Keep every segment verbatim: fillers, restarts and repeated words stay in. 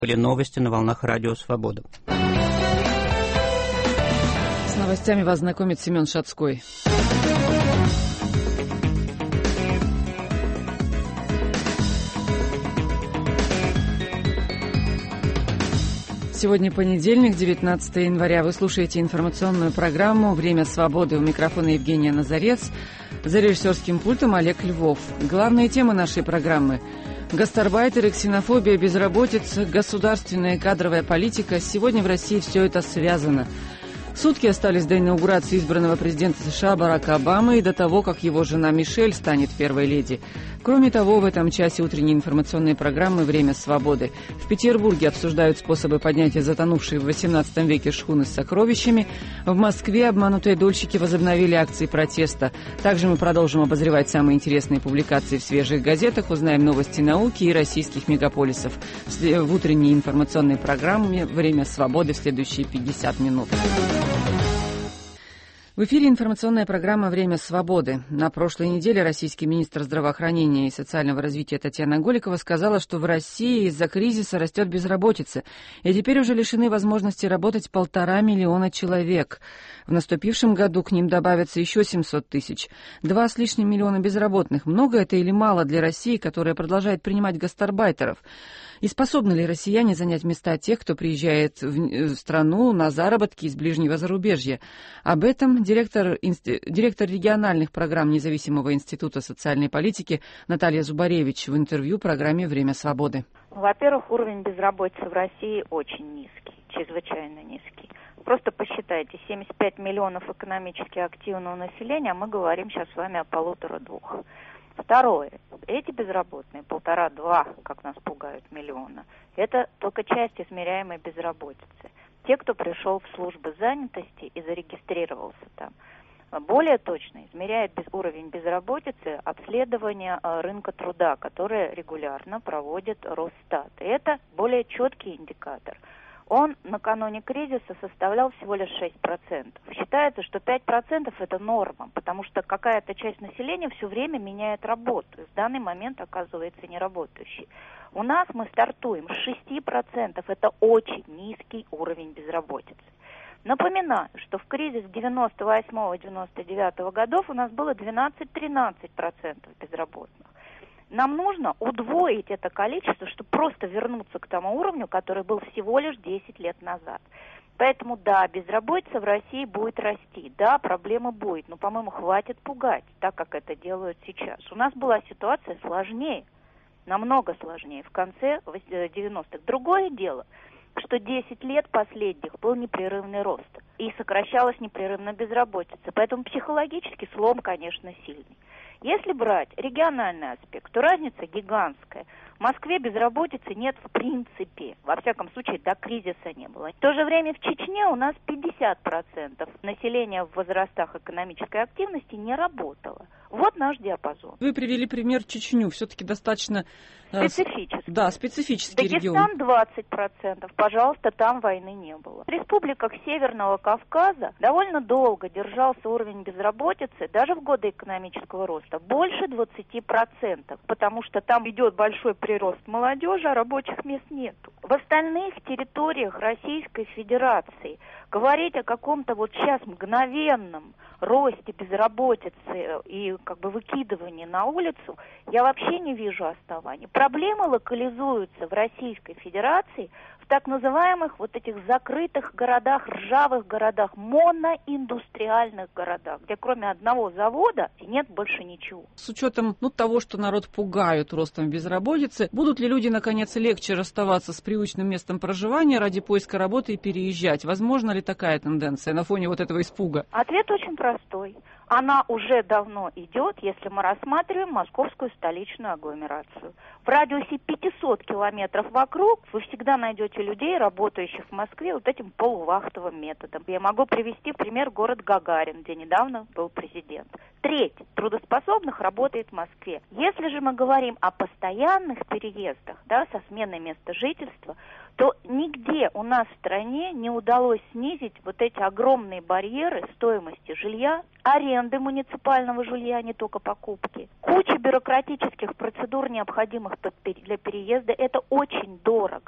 Были новости на волнах Радио Свобода. С новостями вас знакомит Семен Шацкой. Сегодня понедельник, девятнадцатое января. Вы слушаете информационную программу «Время свободы». У микрофона Евгения Назарец. За режиссерским пультом Олег Львов. Главные темы нашей программы: гастарбайтеры, ксенофобия, безработица, государственная и кадровая политика. Сегодня в России все это связано. Сутки остались до инаугурации избранного президента США Барака Обамы и до того, как его жена Мишель станет первой леди. Кроме того, в этом часе утренней информационной программы «Время свободы». В Петербурге обсуждают способы поднятия затонувшей в восемнадцатом веке шхуны с сокровищами. В Москве обманутые дольщики возобновили акции протеста. Также мы продолжим обозревать самые интересные публикации в свежих газетах, узнаем новости науки и российских мегаполисов. В утренней информационной программе «Время свободы» в следующие пятьдесят минут. В эфире информационная программа «Время свободы». На прошлой неделе российский министр здравоохранения и социального развития Татьяна Голикова сказала, что в России из-за кризиса растет безработица, и теперь уже лишены возможности работать полтора миллиона человек. В наступившем году к ним добавятся еще семьсот тысяч. Два с лишним миллиона безработных. Много это или мало для России, которая продолжает принимать гастарбайтеров? И способны ли россияне занять места тех, кто приезжает в страну на заработки из ближнего зарубежья? Об этом директор, директор региональных программ Независимого института социальной политики Наталья Зубаревич в интервью программе «Время свободы». Во-первых, уровень безработицы в России очень низкий, чрезвычайно низкий. Просто посчитайте, семьдесят пять миллионов экономически активного населения, а мы говорим сейчас с вами о полутора-двух. Второе. Эти безработные, полтора-два, как нас пугают, миллиона, это только часть измеряемой безработицы. Те, кто пришел в службы занятости и зарегистрировался там. Более точно измеряет без, уровень безработицы обследование э, рынка труда, которое регулярно проводит Росстат. И это более четкий индикатор. Он накануне кризиса составлял всего лишь шесть процентов. Считается, что пять процентов это норма, потому что какая-то часть населения все время меняет работу и в данный момент оказывается неработающей. У нас мы стартуем с шести процентов, это очень низкий уровень безработицы. Напоминаю, что в кризис девяносто восьмого — девяносто девятого годов у нас было двенадцать-тринадцать процентов безработных. Нам нужно удвоить это количество, чтобы просто вернуться к тому уровню, который был всего лишь десять лет назад. Поэтому, да, безработица в России будет расти, да, проблема будет, но, по-моему, хватит пугать, так как это делают сейчас. У нас была ситуация сложнее, намного сложнее, в конце девяностых. Другое дело, что десять лет последних был непрерывный рост и сокращалась непрерывно безработица, поэтому психологически слом, конечно, сильный. Если брать региональный аспект, то разница гигантская. В Москве безработицы нет в принципе. Во всяком случае, до кризиса не было. В то же время в Чечне у нас пятьдесят процентов населения в возрастах экономической активности не работало. Вот наш диапазон. Вы привели пример Чечню. Все-таки достаточно... Специфический. Да, специфический регион. Дагестан двадцать процентов. Пожалуйста, там войны не было. В республиках Северного Кавказа довольно долго держался уровень безработицы, даже в годы экономического роста, больше двадцати процентов, потому что там идет большой прирост молодежи, а рабочих мест нету. В остальных территориях Российской Федерации говорить о каком-то вот сейчас мгновенном росте безработицы и как бы выкидывании на улицу я вообще не вижу оснований. Проблемы локализуются в Российской Федерации в так называемых вот этих закрытых городах, ржавых городах, моноиндустриальных городах, где кроме одного завода нет больше ничего. С учетом ну, того, что народ пугают ростом безработицы, будут ли люди наконец легче расставаться с привычным местом проживания ради поиска работы и переезжать? Возможно ли такая тенденция на фоне вот этого испуга? Ответ очень простой. Она уже давно идет, если мы рассматриваем московскую столичную агломерацию. В радиусе пятисот километров вокруг вы всегда найдете людей, работающих в Москве вот этим полувахтовым методом. Я могу привести в пример город Гагарин, где недавно был президент. Треть трудоспособных работает в Москве. Если же мы говорим о постоянных переездах, да, со сменой места жительства, то нигде у нас в стране не удалось снизить вот эти огромные барьеры стоимости жилья, аренды муниципального жилья, не только покупки. Куча бюрократических процедур, необходимых для переезда, это очень дорого.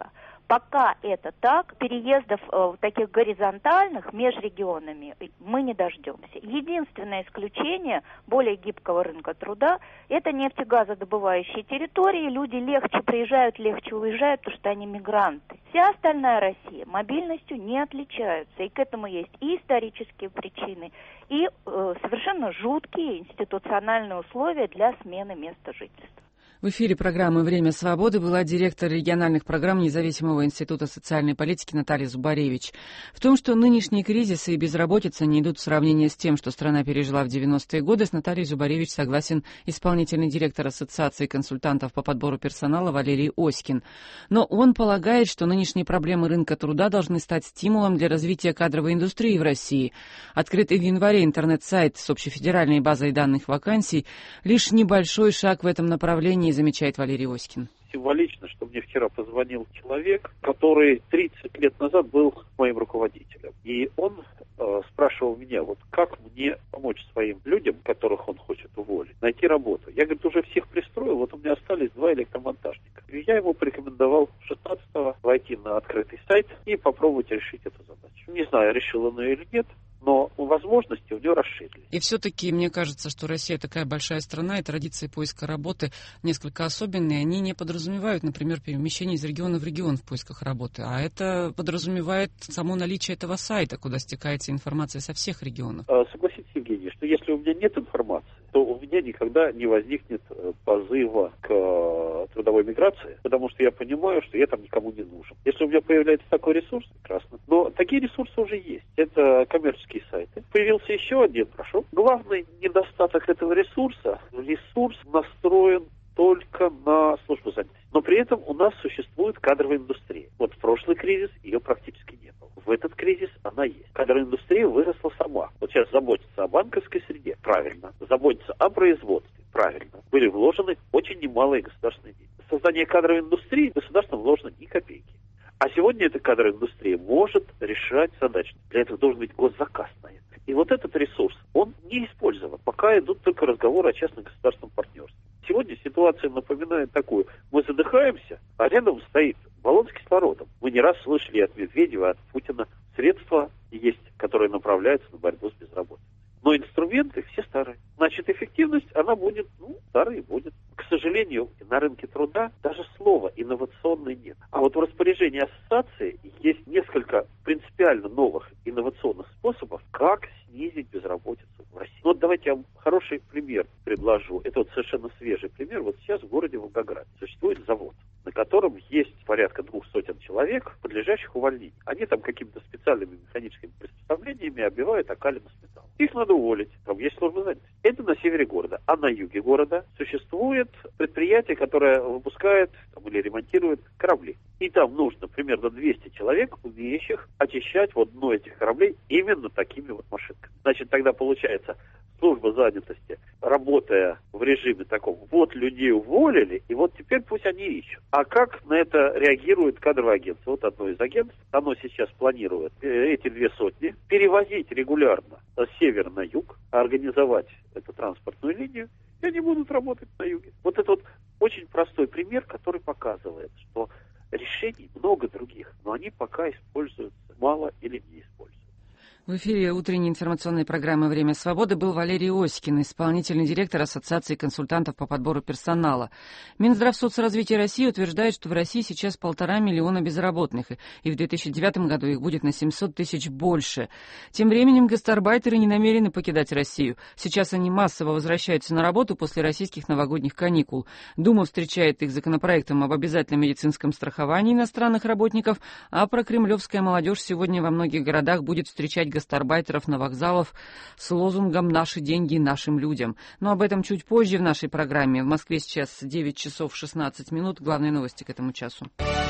Пока это так, переездов э, таких горизонтальных между регионами мы не дождемся. Единственное исключение более гибкого рынка труда – это нефтегазодобывающие территории. Люди легче приезжают, легче уезжают, потому что они мигранты. Вся остальная Россия мобильностью не отличаются. И к этому есть и исторические причины, и э, совершенно жуткие институциональные условия для смены места жительства. В эфире программы «Время свободы» была директор региональных программ Независимого института социальной политики Наталья Зубаревич. В том, что нынешние кризисы и безработица не идут в сравнение с тем, что страна пережила в девяностые годы, с Натальей Зубаревич согласен исполнительный директор Ассоциации консультантов по подбору персонала Валерий Оськин. Но он полагает, что нынешние проблемы рынка труда должны стать стимулом для развития кадровой индустрии в России. Открытый в январе интернет-сайт с общефедеральной базой данных вакансий – лишь небольшой шаг в этом направлении, замечает Валерий Оськин. Символично, что мне вчера позвонил человек, который тридцать лет назад был моим руководителем. И он э, спрашивал меня, вот как мне помочь своим людям, которых он хочет уволить, найти работу. Я, говорит, уже всех пристроил, вот у меня остались два электромонтажника. И я ему порекомендовал шестнадцатого войти на открытый сайт и попробовать решить эту задачу. Не знаю, решил он ее или нет, но возможности у него расширились. И все-таки мне кажется, что Россия такая большая страна, и традиции поиска работы несколько особенные. Они не подразумевают, например, перемещение из региона в регион в поисках работы, а это подразумевает само наличие этого сайта, куда стекается информация со всех регионов. Согласитесь, Евгений, что если у меня нет информации, то у меня никогда не возникнет позыва к трудовой миграции, потому что я понимаю, что я там никому не нужен. Если у меня появляется такой ресурс, прекрасно. Но такие ресурсы уже есть. Это коммерческие сайты. Появился еще один, прошу. Главный недостаток этого ресурса, ресурс настроен только на службу занятости. Но при этом у нас существует кадровая индустрия. Вот в прошлый кризис ее практически не было. В этот кризис она есть. Кадровая индустрия выросла сама. Вот сейчас заботится о банковской среде, правильно. Заботится о производстве, правильно. Были вложены очень немалые государственные деньги. В создание кадровой индустрии государством вложено ни копейки. А сегодня эта кадровая индустрия может решать задачи. Для этого должен быть госзаказ на это. И вот этот ресурс, он не использован. Пока идут только разговоры о частно-государственном партнерстве. Сегодня ситуация напоминает такую. Мы задыхаемся, а рядом стоит баллон с кислородом. Мы не раз слышали от Медведева, от Путина. Средства есть, которые направляются на борьбу с безработицей. Но инструменты все старые. Значит, эффективность, она будет, ну, старой и будет. К сожалению, на рынке труда даже слова инновационный нет. А вот в распоряжении ассоциации есть несколько принципиально новых инновационных способов, как снизить безработицу в России. Ну, вот давайте я вам хороший пример предложу. Это вот совершенно свежий пример. Вот сейчас в городе Волгограде существует завод, на котором есть порядка двух сотен человек, подлежащих увольнению. Они там какими-то специальными механическими приспособлениями оббивают окалину с металлом. Их надо уволить. Там есть служба занятости. Это на севере города. А на юге города существует предприятие, которое выпускает там, или ремонтирует корабли. И там нужно примерно двести человек, умеющих очищать вот дно этих кораблей именно такими вот машинками. Значит, тогда получается, служба занятости, работая в режиме таком, вот людей уволили, и вот теперь пусть они ищут. А как на это реагирует кадровое агентство? Вот одно из агентств, оно сейчас планирует эти две сотни перевозить регулярно с севера на юг, организовать эту транспортную линию, и они будут работать на юге. Вот это вот очень простой пример, который показывает, что решений много других, но они пока используются мало или не используются. В эфире утренней информационной программы «Время свободы» был Валерий Оськин, исполнительный директор Ассоциации консультантов по подбору персонала. Минздрав соцразвития России утверждает, что в России сейчас полтора миллиона безработных, и в две тысячи девятом году их будет на семьсот тысяч больше. Тем временем гастарбайтеры не намерены покидать Россию. Сейчас они массово возвращаются на работу после российских новогодних каникул. Дума встречает их законопроектом об обязательном медицинском страховании иностранных работников, а прокремлевская молодежь сегодня во многих городах будет встречать гастарбайтеров на вокзалах с лозунгом «Наши деньги нашим людям». Но об этом чуть позже в нашей программе. В Москве сейчас девять часов шестнадцать минут. Главные новости к этому часу.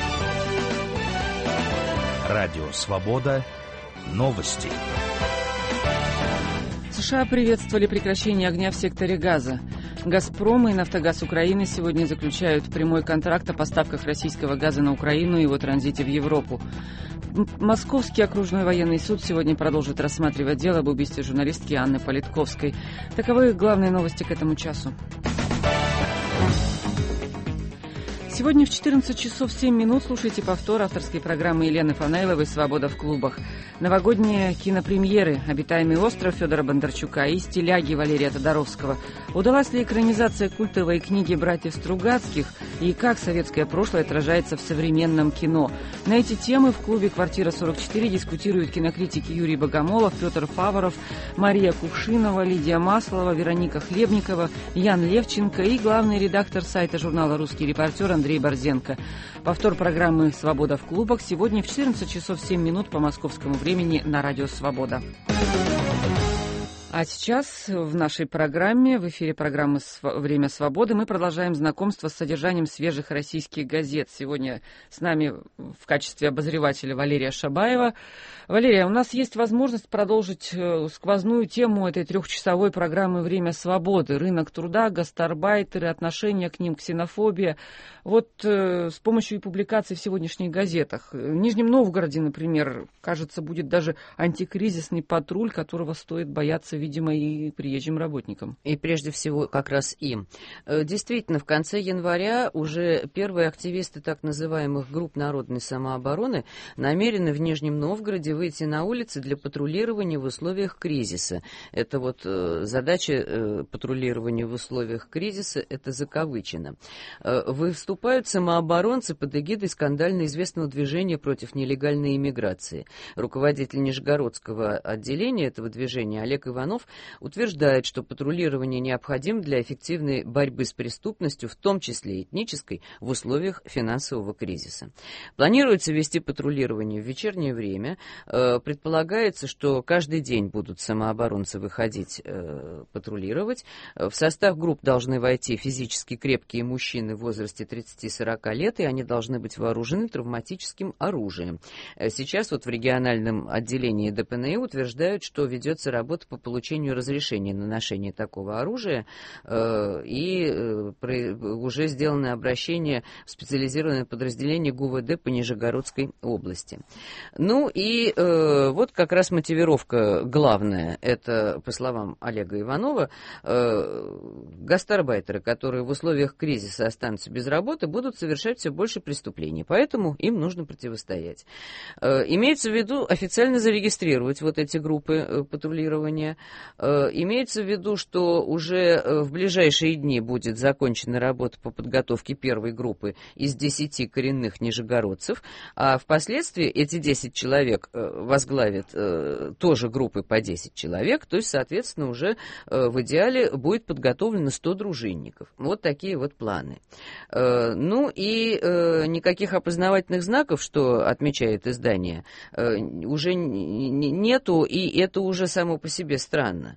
Радио «Свобода». Новости. США приветствовали прекращение огня в секторе Газа. «Газпром» и «Нафтогаз Украины» сегодня заключают прямой контракт о поставках российского газа на Украину и его транзите в Европу. Московский окружной военный суд сегодня продолжит рассматривать дело об убийстве журналистки Анны Политковской. Таковы главные новости к этому часу. Сегодня в четырнадцать часов семь минут слушайте повтор авторской программы Елены Фанайловой «Свобода в клубах». Новогодние кинопремьеры «Обитаемый остров» Федора Бондарчука и «Стиляги» Валерия Тодоровского. Удалась ли экранизация культовой книги братьев Стругацких и как советское прошлое отражается в современном кино? На эти темы в клубе «Квартира сорок четыре» дискутируют кинокритики Юрий Богомолов, Петр Фаворов, Мария Кувшинова, Лидия Маслова, Вероника Хлебникова, Ян Левченко и главный редактор сайта журнала «Русский репортер» Андрей Борзенко. Повтор программы «Свобода в клубах» сегодня в четырнадцать часов семь минут по московскому времени на радио «Свобода». А сейчас в нашей программе, в эфире программы «Время свободы», мы продолжаем знакомство с содержанием свежих российских газет. Сегодня с нами в качестве обозревателя Валерия Шабаева. Валерия, у нас есть возможность продолжить сквозную тему этой трехчасовой программы «Время свободы». Рынок труда, гастарбайтеры, отношения к ним, ксенофобия. Вот э, с помощью публикаций в сегодняшних газетах. В Нижнем Новгороде, например, кажется, будет даже антикризисный патруль, которого стоит бояться, видимо, и приезжим работникам. И прежде всего как раз им. Действительно, в конце января уже первые активисты так называемых групп народной самообороны намерены в Нижнем Новгороде выйти на улицы для патрулирования в условиях кризиса. Это вот задача патрулирования в условиях кризиса, это закавычено. Выступают самооборонцы под эгидой скандально известного движения против нелегальной иммиграции. Руководитель Нижегородского отделения этого движения Олег Иванов утверждает, что патрулирование необходимо для эффективной борьбы с преступностью, в том числе этнической, в условиях финансового кризиса. Планируется вести патрулирование в вечернее время. Предполагается, что каждый день будут самооборонцы выходить патрулировать. В состав групп должны войти физически крепкие мужчины в возрасте тридцати-сорока лет, и они должны быть вооружены травматическим оружием. Сейчас вот в региональном отделении ДПНИ утверждают, что ведется работа по получению разрешения на ношение такого оружия, и уже сделано обращение в специализированное подразделение ГУВД по Нижегородской области. Ну и вот как раз мотивировка главная, это, по словам Олега Иванова, гастарбайтеры, которые в условиях кризиса останутся без работы, будут совершать все больше преступлений, поэтому им нужно противостоять. Имеется в виду официально зарегистрировать вот эти группы патрулирования. Имеется в виду, что уже в ближайшие дни будет закончена работа по подготовке первой группы из десяти коренных нижегородцев, а впоследствии эти десять человек возглавят тоже группы по десять человек, то есть, соответственно, уже в идеале будет подготовлено сто дружинников. Вот такие вот планы. Ну и никаких опознавательных знаков, что отмечает издание, уже нету, и это уже само по себе странно.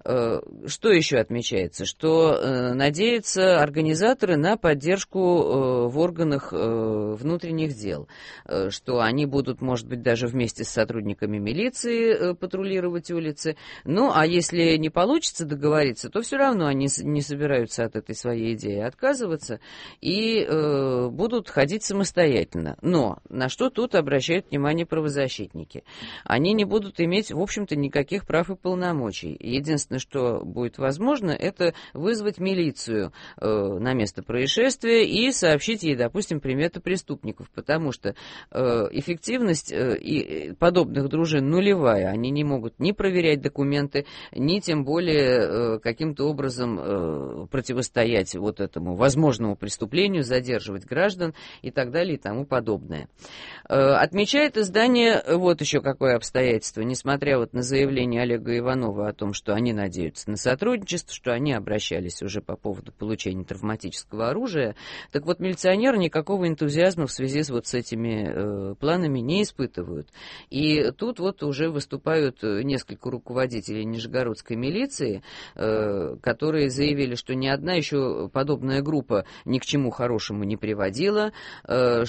Что еще отмечается? Что надеются организаторы на поддержку в органах внутренних дел, что они будут, может быть, даже вместе с сотрудниками милиции патрулировать улицы. Ну, а если не получится договориться, то все равно они не собираются от этой своей идеи отказываться и будут ходить самостоятельно. Но на что тут обращают внимание правозащитники? Они не будут иметь, в общем-то, никаких прав и полномочий. Единственное, что будет возможно, это вызвать милицию э, на место происшествия и сообщить ей, допустим, приметы преступников, потому что э, эффективность э, и подобных дружин нулевая. Они не могут ни проверять документы, ни тем более э, каким-то образом э, противостоять вот этому возможному преступлению, задерживать граждан и так далее и тому подобное. Э, отмечает издание вот еще какое обстоятельство. Несмотря вот на заявление Олега Иванова о том, что они надеются на сотрудничество, что они обращались уже по поводу получения травматического оружия, так вот милиционеры никакого энтузиазма в связи с вот с этими э, планами не испытывают. И тут вот уже выступают несколько руководителей нижегородской милиции, э, которые заявили, что ни одна еще подобная группа ни к чему хорошему не приводила, э,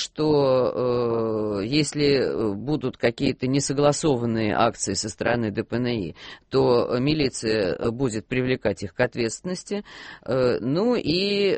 что э, если будут какие-то несогласованные акции со стороны ДПНИ, то что милиция будет привлекать их к ответственности. Ну и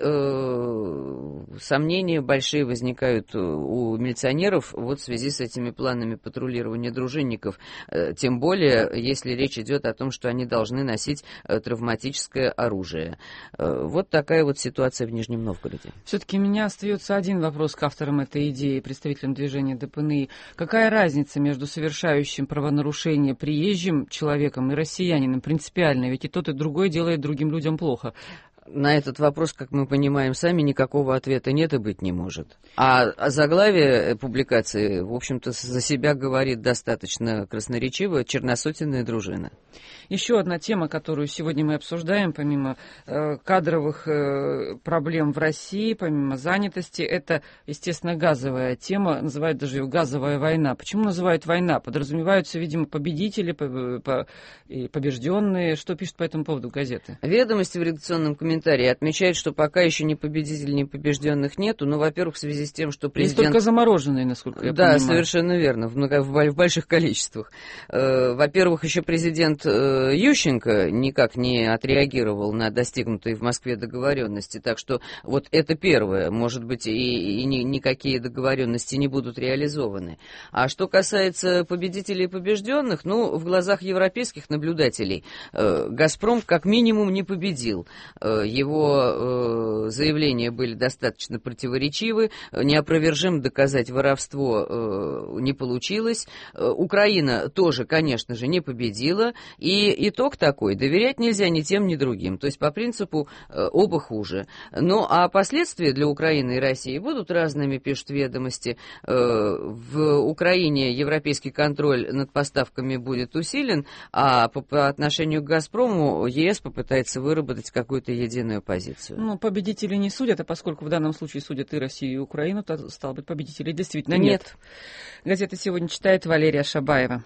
сомнения большие возникают у милиционеров вот в связи с этими планами патрулирования дружинников. Тем более, если речь идет о том, что они должны носить травматическое оружие. Вот такая вот ситуация в Нижнем Новгороде. Все-таки у меня остается один вопрос к авторам этой идеи, представителям движения ДПНИ. Какая разница между совершающим правонарушение приезжим человеком и россиянином принципиальная? Ведь и тот, и другой делает другим людям плохо. На этот вопрос, как мы понимаем сами, никакого ответа нет и быть не может. А заглавие публикации, в общем-то, за себя говорит достаточно красноречиво: «Черносотенная дружина». Еще одна тема, которую сегодня мы обсуждаем, помимо э, кадровых э, проблем в России, помимо занятости, это, естественно, газовая тема, называют даже ее газовая война. Почему называют война? Подразумеваются, видимо, победители, по, по, и побежденные. Что пишут по этому поводу газеты? «Ведомости» в редакционном комментарии отмечают, что пока еще ни победителей, ни побежденных нету. Ну, во-первых, в связи с тем, что президент... Есть только замороженные, насколько я да, понимаю. Да, совершенно верно, в, много... в больших количествах. Э, во-первых, еще президент э, Ющенко никак не отреагировал на достигнутые в Москве договоренности. Так что вот это первое. Может быть, и, и ни, никакие договоренности не будут реализованы. А что касается победителей и побежденных, ну, в глазах европейских наблюдателей э, «Газпром» как минимум не победил. Э, его э, заявления были достаточно противоречивы. Неопровержимо доказать воровство э, не получилось. Э, Украина тоже, конечно же, не победила. И итог такой: доверять нельзя ни тем, ни другим. То есть по принципу э, оба хуже. Ну а последствия для Украины и России будут разными, пишут «Ведомости». Э, в Украине европейский контроль над поставками будет усилен, а по, по отношению к «Газпрому» ЕС попытается выработать какую-то единую позицию. Ну, победители не судят, а поскольку в данном случае судят и Россию, и Украину, то, стало быть, победителей действительно нет. нет. Газета сегодня читает Валерия Шабаева.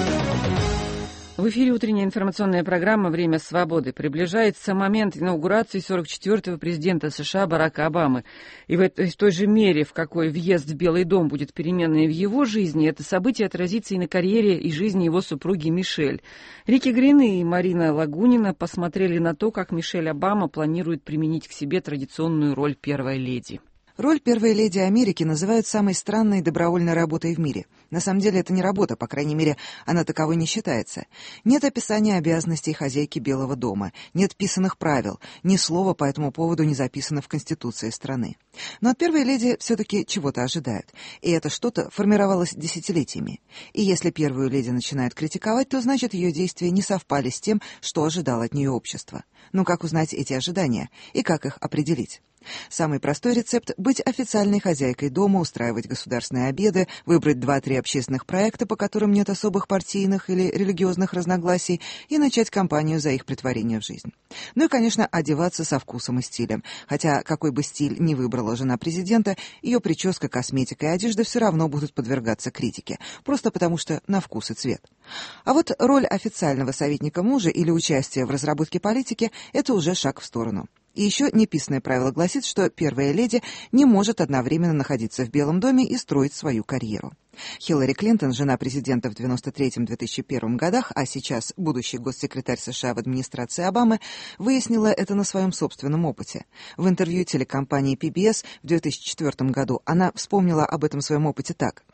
В эфире утренняя информационная программа «Время свободы». Приближается момент инаугурации сорок четвёртого президента США Барака Обамы. И в, этой, в той же мере, в какой въезд в Белый дом будет переменной в его жизни, это событие отразится и на карьере и жизни его супруги Мишель. Рики Грин и Марина Лагунина посмотрели на то, как Мишель Обама планирует применить к себе традиционную роль первой леди. Роль первой леди Америки называют самой странной добровольной работой в мире. На самом деле это не работа, по крайней мере, она таковой не считается. Нет описания обязанностей хозяйки Белого дома, нет писанных правил, ни слова по этому поводу не записано в Конституции страны. Но от первой леди все-таки чего-то ожидают, и это что-то формировалось десятилетиями. И если первую леди начинают критиковать, то значит ее действия не совпали с тем, что ожидало от нее общество. Но как узнать эти ожидания и как их определить? Самый простой рецепт — быть официальной хозяйкой дома, устраивать государственные обеды, выбрать два-три общественных проекта, по которым нет особых партийных или религиозных разногласий, и начать кампанию за их претворение в жизнь. Ну и, конечно, одеваться со вкусом и стилем. Хотя какой бы стиль ни выбрала жена президента, ее прическа, косметика и одежда все равно будут подвергаться критике, просто потому что на вкус и цвет. А вот роль официального советника мужа или участие в разработке политики — это уже шаг в сторону. И еще неписанное правило гласит, что первая леди не может одновременно находиться в Белом доме и строить свою карьеру. Хиллари Клинтон, жена президента в девяносто третьем — две тысячи первом годах, а сейчас будущий госсекретарь США в администрации Обамы, выяснила это на своем собственном опыте. В интервью телекомпании пи би эс в две тысячи четвёртом году она вспомнила об этом своем опыте так.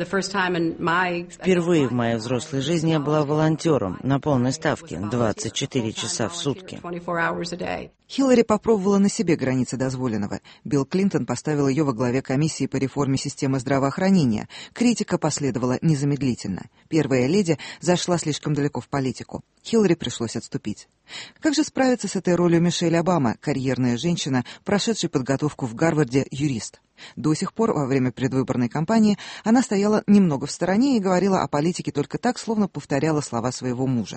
«Впервые в моей взрослой жизни я была волонтером на полной ставке, двадцать четыре часа в сутки». Хиллари попробовала на себе границы дозволенного. Билл Клинтон поставил ее во главе комиссии по реформе системы здравоохранения. Критика последовала незамедлительно. Первая леди зашла слишком далеко в политику. Хиллари пришлось отступить. Как же справиться с этой ролью Мишель Обама, карьерная женщина, прошедшая подготовку в Гарварде, юрист? До сих пор, во время предвыборной кампании, она стояла немного в стороне и говорила о политике только так, словно повторяла слова своего мужа.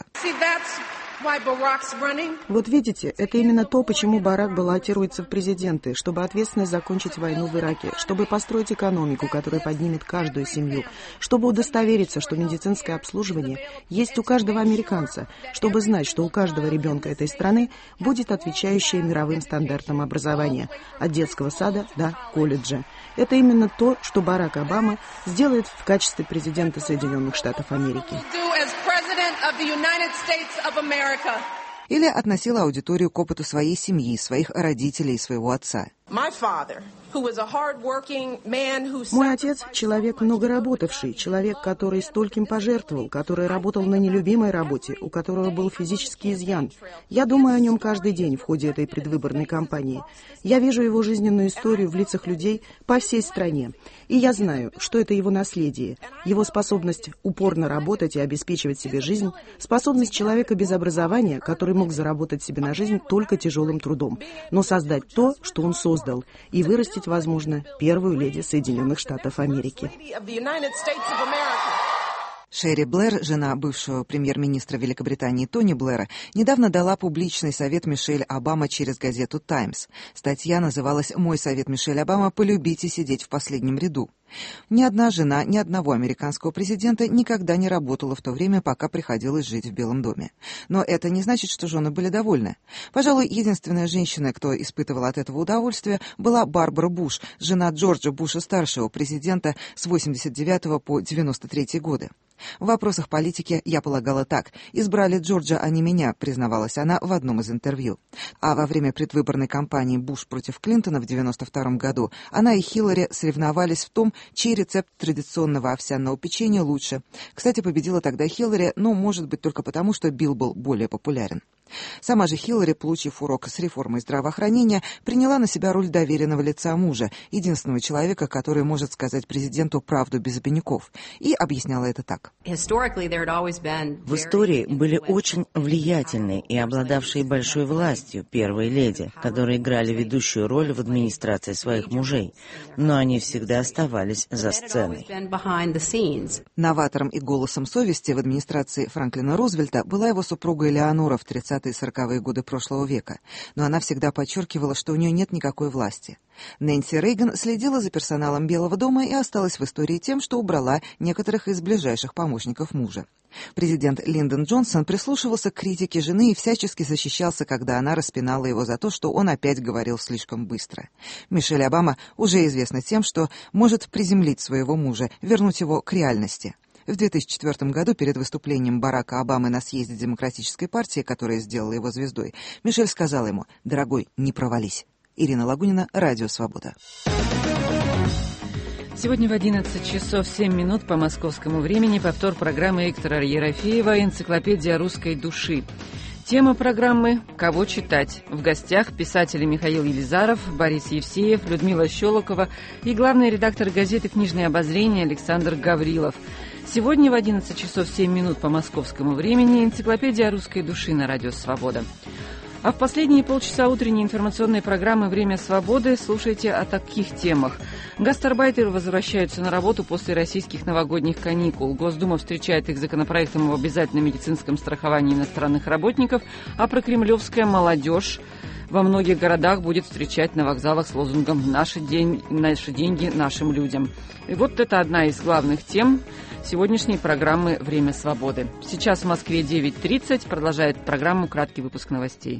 Вот видите, это именно то, почему Барак баллотируется в президенты, чтобы ответственно закончить войну в Ираке, чтобы построить экономику, которая поднимет каждую семью, чтобы удостовериться, что медицинское обслуживание есть у каждого американца, чтобы знать, что у каждого ребенка этой страны будет отвечающее мировым стандартам образования, от детского сада до колледжа. Это именно то, что Барак Обама сделает в качестве президента Соединенных Штатов Америки. President of the United States of America. Или относила аудиторию к опыту своей семьи, своих родителей и своего отца. My father, who was a hard-working man who... Мой отец — человек много работавший, человек, который стольким пожертвовал, который работал на нелюбимой работе, у которого был физический изъян. Я думаю о нем каждый день в ходе этой предвыборной кампании. Я вижу его жизненную историю в лицах людей по всей стране. И я знаю, что это его наследие, его способность упорно работать и обеспечивать себе жизнь, способность человека без образования, который мог заработать себе на жизнь только тяжелым трудом, но создать то, что он создал, и вырастить, возможно, первую леди Соединенных Штатов Америки. Шерри Блэр, жена бывшего премьер-министра Великобритании Тони Блэра, недавно дала публичный совет Мишель Обама через газету «Таймс». Статья называлась «Мой совет Мишель Обама – полюбите сидеть в последнем ряду». Ни одна жена ни одного американского президента никогда не работала в то время, пока приходилось жить в Белом доме. Но это не значит, что жены были довольны. Пожалуй, единственная женщина, кто испытывал от этого удовольствие, была Барбара Буш, жена Джорджа Буша-старшего, президента с восемьдесят девятого по девяносто третий годы. В вопросах политики я полагала так. «Избрали Джорджа, а не меня», признавалась она в одном из интервью. А во время предвыборной кампании Буш против Клинтона в девяносто втором году она и Хиллари соревновались в том, чей рецепт традиционного овсяного печенья лучше. Кстати, победила тогда Хиллари, но, может быть, только потому, что Билл был более популярен. Сама же Хиллари, получив урок с реформой здравоохранения, приняла на себя роль доверенного лица мужа, единственного человека, который может сказать президенту правду без обиняков, и объясняла это так. В истории были очень влиятельные и обладавшие большой властью первые леди, которые играли ведущую роль в администрации своих мужей, но они всегда оставались за сценой. Новатором и голосом совести в администрации Франклина Рузвельта была его супруга Элеонора в тридцатые и сороковые годы прошлого века, но она всегда подчеркивала, что у нее нет никакой власти. Нэнси Рейган следила за персоналом Белого дома и осталась в истории тем, что убрала некоторых из ближайших помощников мужа. Президент Линдон Джонсон прислушивался к критике жены и всячески защищался, когда она распинала его за то, что он опять говорил слишком быстро. Мишель Обама уже известна тем, что может приземлить своего мужа, вернуть его к реальности. В две тысячи четвёртом году, перед выступлением Барака Обамы на съезде Демократической партии, которая сделала его звездой, Мишель сказала ему: «Дорогой, не провались». Ирина Лагунина, Радио Свобода. Сегодня в одиннадцать часов семь минут по московскому времени повтор программы Виктора Ерофеева «Энциклопедия русской души». Тема программы «Кого читать?». В гостях писатели Михаил Елизаров, Борис Евсеев, Людмила Щелокова и главный редактор газеты «Книжное обозрение» Александр Гаврилов. Сегодня в одиннадцать часов семь минут по московскому времени «Энциклопедия русской души» на Радио Свобода. А в последние полчаса утренней информационной программы «Время свободы» слушайте о таких темах. Гастарбайтеры возвращаются на работу после российских новогодних каникул. Госдума встречает их законопроектом об обязательном медицинском страховании иностранных работников, а прокремлевская молодежь во многих городах будет встречать на вокзалах с лозунгом «Наши, день... Наши деньги нашим людям». И вот это одна из главных тем сегодняшней программы «Время свободы». Сейчас в Москве девять тридцать. Продолжает программу краткий выпуск новостей.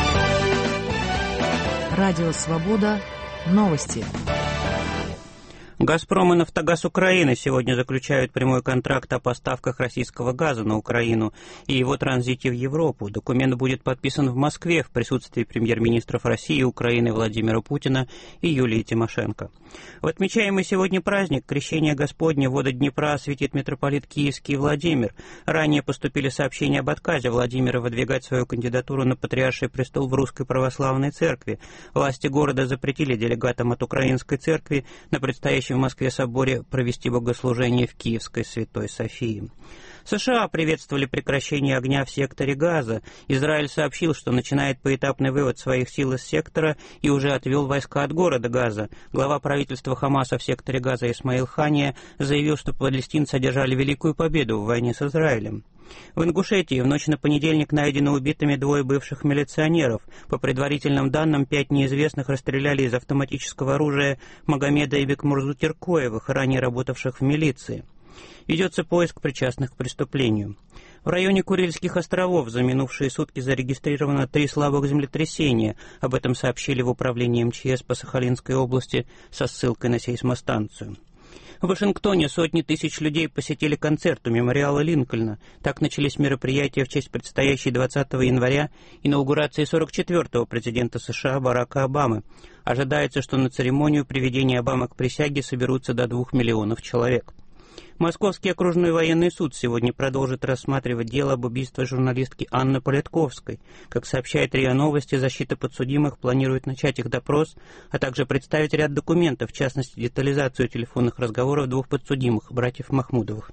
Радио «Свобода». Новости. «Газпром» и «Нафтогаз Украины» сегодня заключают прямой контракт о поставках российского газа на Украину и его транзите в Европу. Документ будет подписан в Москве в присутствии премьер-министров России и Украины Владимира Путина и Юлии Тимошенко. В отмечаемый сегодня праздник Крещения Господня воды Днепра осветит митрополит Киевский Владимир. Ранее поступили сообщения об отказе Владимира выдвигать свою кандидатуру на патриарший престол в Русской Православной Церкви. Власти города запретили делегатам от Украинской Церкви на предстоящем в Москве соборе провести богослужение в Киевской Святой Софии. США приветствовали прекращение огня в секторе Газа. Израиль сообщил, что начинает поэтапный вывод своих сил из сектора и уже отвел войска от города Газа. Глава правительства Хамаса в секторе Газа Исмаил Хания заявил, что палестинцы одержали великую победу в войне с Израилем. В Ингушетии в ночь на понедельник найдены убитыми двое бывших милиционеров. По предварительным данным, пять неизвестных расстреляли из автоматического оружия Магомеда и Бекмурзу Теркоевых, ранее работавших в милиции. Ведется поиск причастных к преступлению. В районе Курильских островов за минувшие сутки зарегистрировано три слабых землетрясения. Об этом сообщили в управлении эм че эс по Сахалинской области со ссылкой на сейсмостанцию. В Вашингтоне сотни тысяч людей посетили концерт у мемориала Линкольна. Так начались мероприятия в честь предстоящей двадцатого января инаугурации сорок четвёртого президента США Барака Обамы. Ожидается, что на церемонию приведения Обамы к присяге соберутся до двух миллионов человек. Московский окружной военный суд сегодня продолжит рассматривать дело об убийстве журналистки Анны Политковской. Как сообщает РИА Новости, защита подсудимых планирует начать их допрос, а также представить ряд документов, в частности, детализацию телефонных разговоров двух подсудимых, братьев Махмудовых.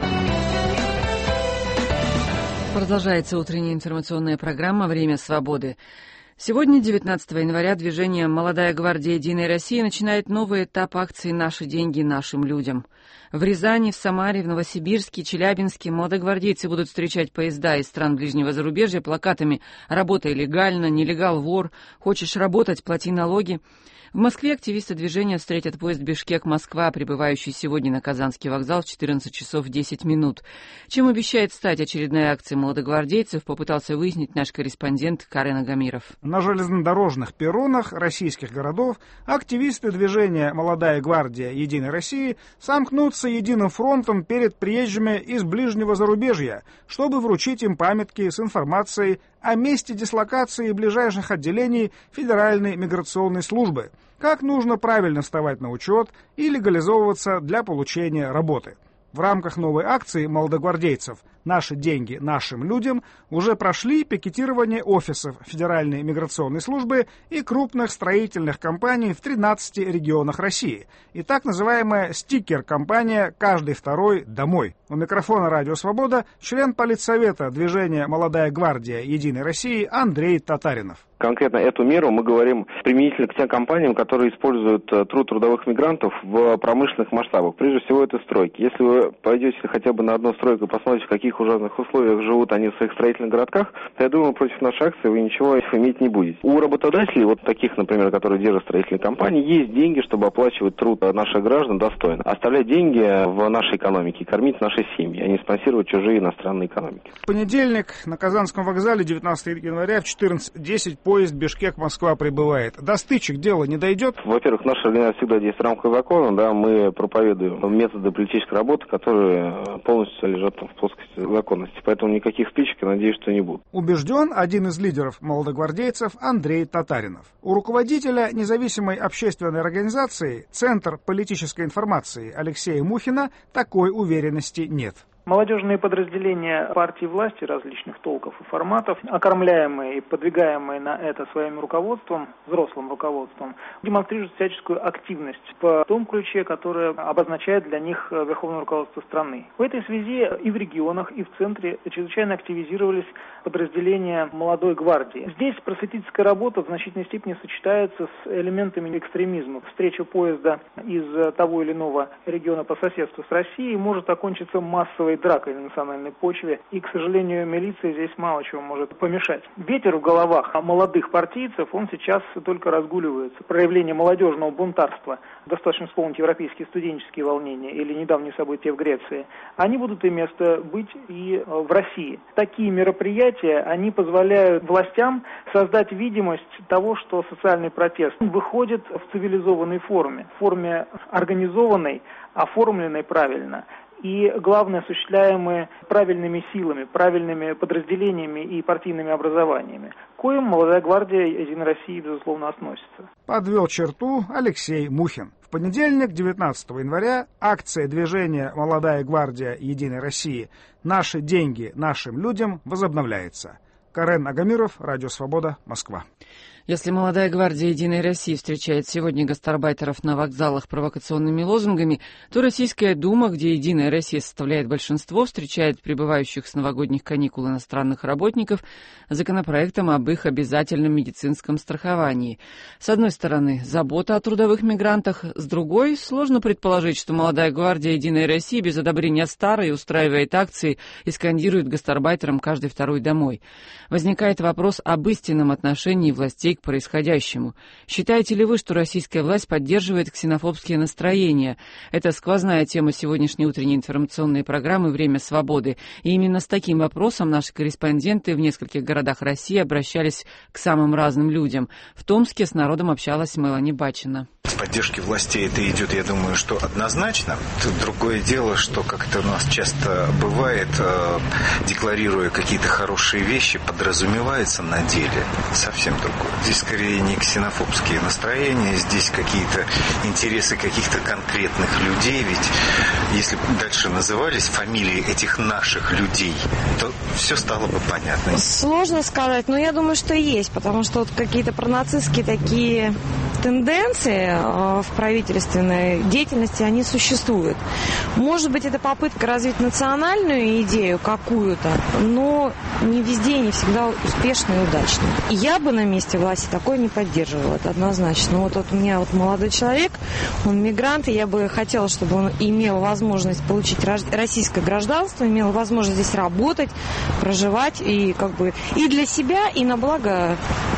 Продолжается утренняя информационная программа «Время свободы». Сегодня, девятнадцатого января, движение «Молодая гвардия Единой России» начинает новый этап акции «Наши деньги нашим людям». В Рязани, в Самаре, в Новосибирске, Челябинске молодогвардейцы будут встречать поезда из стран ближнего зарубежья плакатами «Работай легально», «Нелегал вор», «Хочешь работать, плати налоги». В Москве активисты движения встретят поезд Бишкек-Москва, прибывающий сегодня на Казанский вокзал в четырнадцать часов десять минут. Чем обещает стать очередная акция молодогвардейцев, попытался выяснить наш корреспондент Карен Агамиров. На железнодорожных перронах российских городов активисты движения «Молодая гвардия Единой России» сомкнутся единым фронтом перед приезжими из ближнего зарубежья, чтобы вручить им памятки с информацией о месте дислокации ближайших отделений Федеральной миграционной службы, как нужно правильно вставать на учет и легализовываться для получения работы. В рамках новой акции молодогвардейцев «Наши деньги нашим людям» уже прошли пикетирование офисов Федеральной миграционной службы и крупных строительных компаний в тринадцати регионах России и так называемая стикер-компания «Каждый второй домой». У микрофона «Радио Свобода» член политсовета движения «Молодая гвардия Единой России» Андрей Татаринов. Конкретно эту меру мы говорим применительно к тем компаниям, которые используют труд трудовых мигрантов в промышленных масштабах. Прежде всего, это стройки. Если вы пойдете хотя бы на одну стройку и посмотрите, в каких ужасных условиях живут они в своих строительных городках, то я думаю, против нашей акции вы ничего иметь не будете. У работодателей, вот таких, например, которые держат строительные компании, есть деньги, чтобы оплачивать труд наших граждан достойно. Оставлять деньги в нашей экономике, кормить наши семьи, а не спонсировать чужие иностранные экономики. В понедельник на Казанском вокзале девятнадцатого января в четырнадцать десять поезд Бишкек-Москва прибывает. До стычек дело не дойдет? Во-первых, наша организация всегда действует в рамках закона, да, мы проповедуем методы политической работы, которые полностью лежат в плоскости законности, поэтому никаких стычек, я надеюсь, что не будет. Убежден один из лидеров молодогвардейцев Андрей Татаринов. У руководителя независимой общественной организации «Центр политической информации» Алексея Мухина такой уверенности нет. Молодежные подразделения партий власти различных толков и форматов, окормляемые и подвигаемые на это своим руководством, взрослым руководством, демонстрируют всяческую активность в том ключе, которое обозначает для них верховное руководство страны. В этой связи и в регионах, и в центре чрезвычайно активизировались подразделения молодой гвардии. Здесь просветительская работа в значительной степени сочетается с элементами экстремизма. Встреча поезда из того или иного региона по соседству с Россией может окончиться массовой дракой на национальной почве, и, к сожалению, милиция здесь мало чего может помешать. Ветер в головах молодых партийцев, он сейчас только разгуливается. Проявление молодежного бунтарства, достаточно вспомнить европейские студенческие волнения или недавние события в Греции, они будут иметь место быть и в России. Такие мероприятия, они позволяют властям создать видимость того, что социальный протест выходит в цивилизованной форме, в форме организованной, оформленной правильно. И, главное, осуществляемые правильными силами, правильными подразделениями и партийными образованиями, к коим «Молодая гвардия Единой России», безусловно, относится. Подвел черту Алексей Мухин. В понедельник, девятнадцатого января, акция движения «Молодая гвардия Единой России. Наши деньги нашим людям» возобновляется. Карен Агамиров, Радио Свобода, Москва. Если «Молодая гвардия Единой России» встречает сегодня гастарбайтеров на вокзалах провокационными лозунгами, то Российская Дума, где «Единая Россия» составляет большинство, встречает прибывающих с новогодних каникул иностранных работников законопроектом об их обязательном медицинском страховании. С одной стороны, забота о трудовых мигрантах, с другой, сложно предположить, что «Молодая гвардия Единой России» без одобрения старой устраивает акции и скандирует гастарбайтерам «каждый второй домой». Возникает вопрос об истинном отношении властей к к происходящему. Считаете ли вы, что российская власть поддерживает ксенофобские настроения? Это сквозная тема сегодняшней утренней информационной программы «Время свободы». И именно с таким вопросом наши корреспонденты в нескольких городах России обращались к самым разным людям. В Томске с народом общалась Мелани Бачина. С поддержки властей это идет, я думаю, что однозначно. Тут другое дело, что, как это у нас часто бывает, э, декларируя какие-то хорошие вещи, подразумевается на деле совсем другое. Здесь скорее не ксенофобские настроения, здесь какие-то интересы каких-то конкретных людей. Ведь если бы дальше назывались фамилии этих наших людей, то все стало бы понятно. Сложно сказать, но я думаю, что есть, потому что вот какие-то пронацистские такие тенденции в правительственной деятельности, они существуют. Может быть, это попытка развить национальную идею какую-то, но не везде, не всегда успешно и удачно. Я бы на месте власти такое не поддерживала, это однозначно. Вот, вот у меня вот молодой человек, он мигрант, и я бы хотела, чтобы он имел возможность получить российское гражданство, имел возможность здесь работать, проживать и как бы и для себя, и на благо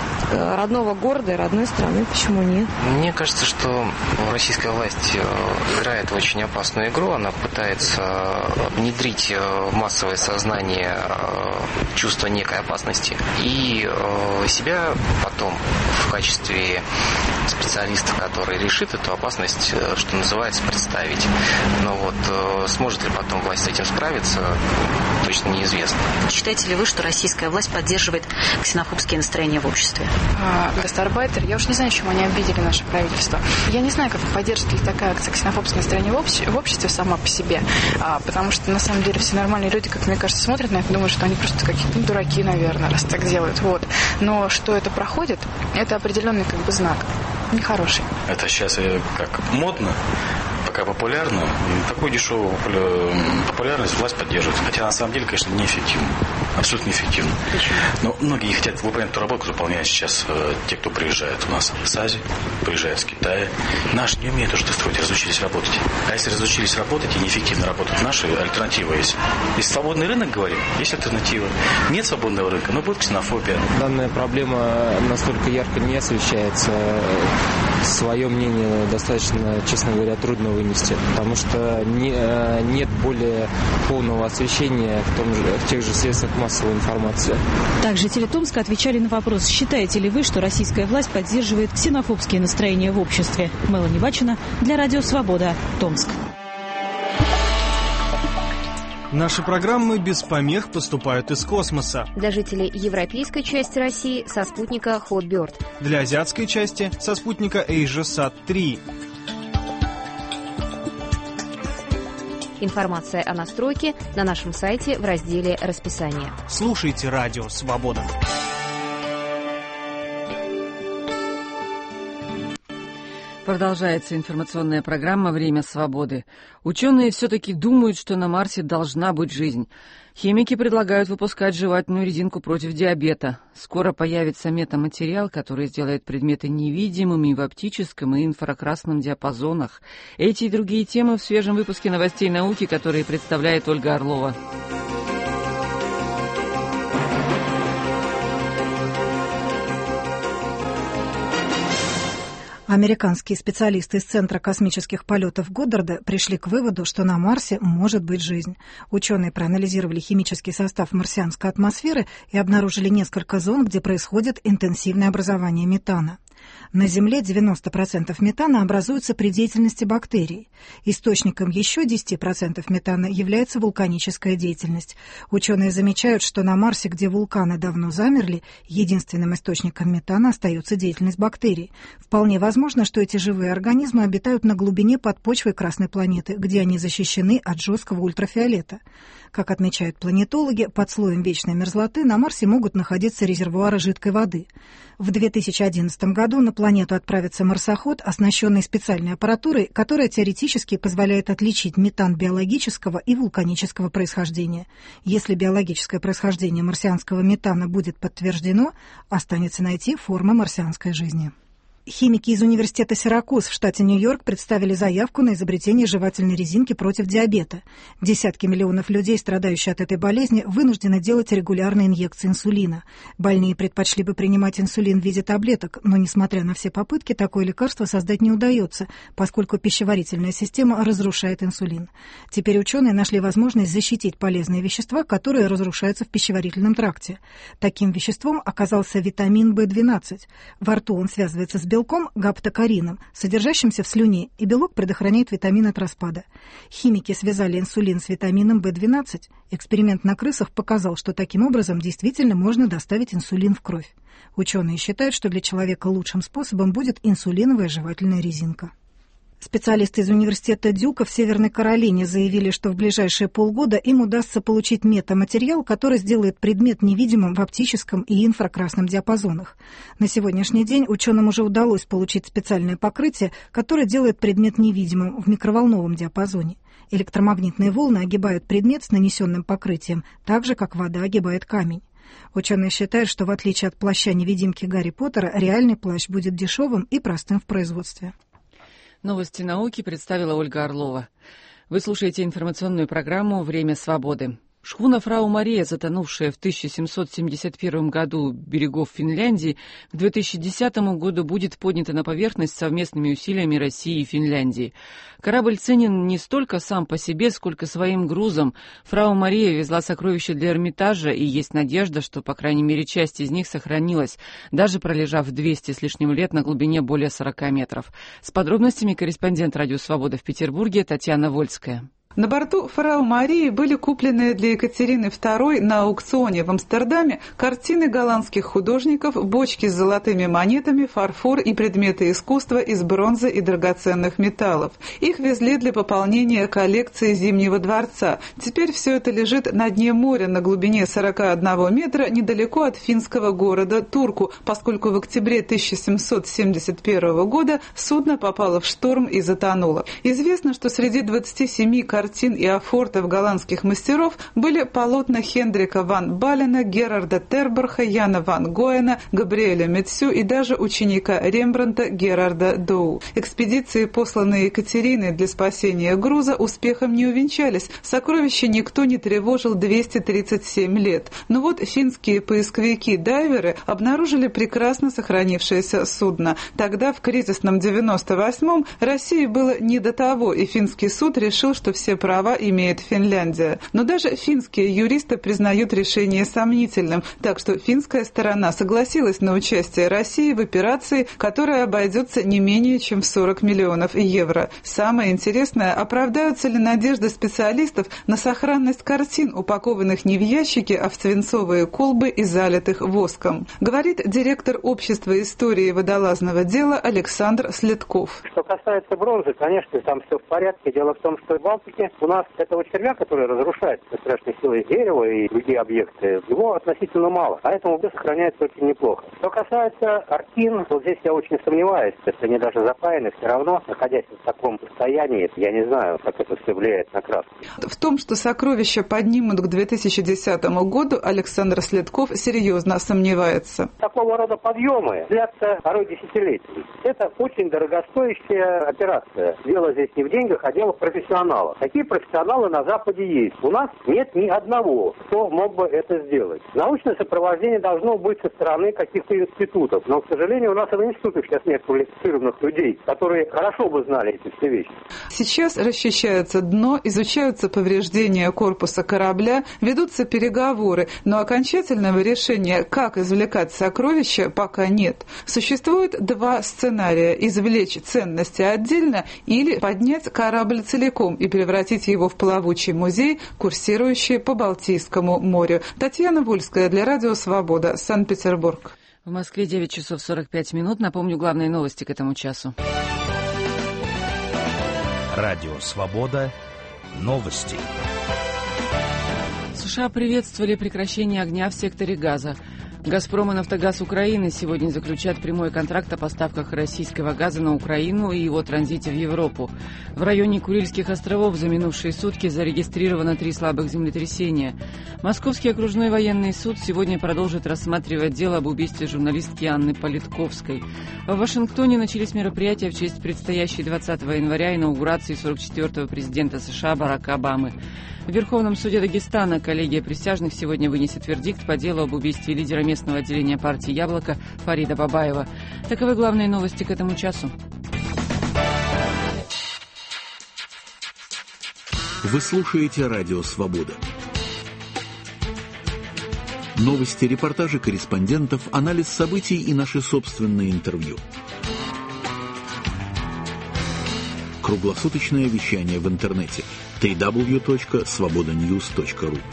родного города и родной страны. Почему нет? Мне кажется, что российская власть играет в очень опасную игру. Она пытается внедрить в массовое сознание чувство некой опасности и себя потом в качестве специалиста, который решит эту опасность, что называется, представить. Но вот сможет ли потом власть с этим справиться, точно неизвестно. Считаете ли вы, что российская власть поддерживает ксенофобские настроения в обществе? Гастарбайтер, я уж не знаю, чем они обидели наше правительство. Я не знаю, как поддержит ли такая акция ксенофобское настроение в, общ... в обществе сама по себе, а, потому что на самом деле все нормальные люди, как мне кажется, смотрят на это, думают, что они просто какие-то ну, дураки, наверное, раз так делают. Вот. Но что это проходит, это определенный как бы знак, нехороший. Это сейчас как модно, пока популярно, и такую дешевую популярность власть поддерживает. Хотя на самом деле, конечно, неэффективно. Абсолютно неэффективно. Почему? Но многие не хотят выполнять ту работу, которую выполняют сейчас э, те, кто приезжает у нас с Азии, приезжают с Китая. Наши не умеют то, что строить, разучились работать. А если разучились работать и неэффективно работают наши, альтернатива есть. Если свободный рынок, говорим, есть альтернатива. Нет свободного рынка, но будет ксенофобия. Данная проблема настолько ярко не освещается. Свое мнение достаточно, честно говоря, трудно вынести, потому что не, нет более полного освещения в, том же, в тех же средствах массовой информации. Также жители Томска отвечали на вопрос, считаете ли вы, что российская власть поддерживает ксенофобские настроения в обществе. Мелани Бачина для Радио Свобода, Томск. Наши программы без помех поступают из космоса. Для жителей европейской части России со спутника Hotbird. Для азиатской части со спутника AsiaSat три. Информация о настройке на нашем сайте в разделе «Расписание». Слушайте Радио Свобода. Продолжается информационная программа «Время свободы». Ученые все-таки думают, что на Марсе должна быть жизнь. Химики предлагают выпускать жевательную резинку против диабета. Скоро появится метаматериал, который сделает предметы невидимыми в оптическом и инфракрасном диапазонах. Эти и другие темы в свежем выпуске новостей науки, которые представляет Ольга Орлова. Американские специалисты из Центра космических полетов Годдарда пришли к выводу, что на Марсе может быть жизнь. Ученые проанализировали химический состав марсианской атмосферы и обнаружили несколько зон, где происходит интенсивное образование метана. На Земле девяносто процентов метана образуется при деятельности бактерий. Источником еще десять процентов метана является вулканическая деятельность. Ученые замечают, что на Марсе, где вулканы давно замерли, единственным источником метана остается деятельность бактерий. Вполне возможно, что эти живые организмы обитают на глубине под почвой Красной планеты, где они защищены от жесткого ультрафиолета. Как отмечают планетологи, под слоем вечной мерзлоты на Марсе могут находиться резервуары жидкой воды. В две тысячи одиннадцатом году на планету отправится марсоход, оснащенный специальной аппаратурой, которая теоретически позволяет отличить метан биологического и вулканического происхождения. Если биологическое происхождение марсианского метана будет подтверждено, останется найти формы марсианской жизни. Химики из университета Сиракуз в штате Нью-Йорк представили заявку на изобретение жевательной резинки против диабета. Десятки миллионов людей, страдающие от этой болезни, вынуждены делать регулярные инъекции инсулина. Больные предпочли бы принимать инсулин в виде таблеток, но, несмотря на все попытки, такое лекарство создать не удается, поскольку пищеварительная система разрушает инсулин. Теперь ученые нашли возможность защитить полезные вещества, которые разрушаются в пищеварительном тракте. Таким веществом оказался витамин бэ двенадцать. Во рту он связывается с белком гаптокарином, содержащимся в слюне, и белок предохраняет витамин от распада. Химики связали инсулин с витамином бэ двенадцать. Эксперимент на крысах показал, что таким образом действительно можно доставить инсулин в кровь. Ученые считают, что для человека лучшим способом будет инсулиновая жевательная резинка. Специалисты из университета Дюка в Северной Каролине заявили, что в ближайшие полгода им удастся получить метаматериал, который сделает предмет невидимым в оптическом и инфракрасном диапазонах. На сегодняшний день ученым уже удалось получить специальное покрытие, которое делает предмет невидимым в микроволновом диапазоне. Электромагнитные волны огибают предмет с нанесенным покрытием, так же, как вода огибает камень. Ученые считают, что в отличие от плаща-невидимки Гарри Поттера, реальный плащ будет дешевым и простым в производстве. Новости науки представила Ольга Орлова. Вы слушаете информационную программу «Время свободы». Шхуна «Фрау Мария», затонувшая в тысяча семьсот семьдесят первом году у берегов Финляндии, к две тысячи десятому году будет поднята на поверхность совместными усилиями России и Финляндии. Корабль ценен не столько сам по себе, сколько своим грузом. «Фрау Мария» везла сокровища для Эрмитажа, и есть надежда, что, по крайней мере, часть из них сохранилась, даже пролежав двести с лишним лет на глубине более сорока метров. С подробностями корреспондент «Радио Свобода» в Петербурге Татьяна Вольская. На борту «Фрау Марии» были куплены для Екатерины второй на аукционе в Амстердаме картины голландских художников, бочки с золотыми монетами, фарфор и предметы искусства из бронзы и драгоценных металлов. Их везли для пополнения коллекции Зимнего дворца. Теперь все это лежит на дне моря на глубине сорока одного метра недалеко от финского города Турку, поскольку в октябре тысяча семьсот семьдесят первого года судно попало в шторм и затонуло. Известно, что среди двадцати семи картин картин и афортов голландских мастеров были полотна Хендрика ван Балена, Герарда Терборха, Яна ван Гоена, Габриэля Метсю и даже ученика Рембрандта Герарда Доу. Экспедиции, посланные Екатериной для спасения груза, успехом не увенчались. Сокровища никто не тревожил двести тридцать семь лет. Но вот финские поисковики-дайверы обнаружили прекрасно сохранившееся судно. Тогда, в кризисном девяносто восьмом, России было не до того, и финский суд решил, что все права имеет Финляндия. Но даже финские юристы признают решение сомнительным, так что финская сторона согласилась на участие России в операции, которая обойдется не менее чем в сорок миллионов евро. Самое интересное, оправдаются ли надежды специалистов на сохранность картин, упакованных не в ящики, а в свинцовые колбы и залитых воском. Говорит директор Общества истории водолазного дела Александр Следков. Что касается бронзы, конечно, там все в порядке. Дело в том, что в Балтике у нас этого червя, который разрушает страшной силой дерева и другие объекты, его относительно мало, поэтому все сохраняется очень неплохо. Что касается картин, вот здесь я очень сомневаюсь, если они даже запаяны, все равно, находясь в таком состоянии, я не знаю, как это все влияет на краску. В том, что сокровища поднимут к две тысячи десятому году, Александр Следков серьезно сомневается. Такого рода подъемы длятся порой десятилетий. Это очень дорогостоящая операция. Дело здесь не в деньгах, а дело в профессионалах. Такие профессионалы на Западе есть. У нас нет ни одного, кто мог бы это сделать. Научное сопровождение должно быть со стороны каких-то институтов. Но, к сожалению, у нас и в институтах сейчас нет квалифицированных людей, которые хорошо бы знали эти все вещи. Сейчас расчищается дно, изучаются повреждения корпуса корабля, ведутся переговоры, но окончательного решения, как извлекать сокровища, пока нет. Существует два сценария: извлечь ценности отдельно или поднять корабль целиком и превратить его в плавучий музей, курсирующий по Балтийскому морю. Татьяна Вольская для Радио Свобода, Санкт-Петербург. В Москве девять часов сорок пять минут. Напомню главные новости к этому часу. Радио Свобода. Новости. США приветствовали прекращение огня в секторе Газа. «Газпром» и «Нафтогаз Украины» сегодня заключат прямой контракт о поставках российского газа на Украину и его транзите в Европу. В районе Курильских островов за минувшие сутки зарегистрировано три слабых землетрясения. Московский окружной военный суд сегодня продолжит рассматривать дело об убийстве журналистки Анны Политковской. В Вашингтоне начались мероприятия в честь предстоящей двадцатого января инаугурации сорок четвёртого президента США Барака Обамы. В Верховном суде Дагестана коллегия присяжных сегодня вынесет вердикт по делу об убийстве лидера местного отделения партии «Яблоко» Фарида Бабаева. Таковы главные новости к этому часу. Вы слушаете «Радио Свобода». Новости, репортажи корреспондентов, анализ событий и наши собственные интервью. Круглосуточное вещание в интернете дабл ю дабл ю дабл ю точка свобода ньюс точка ру.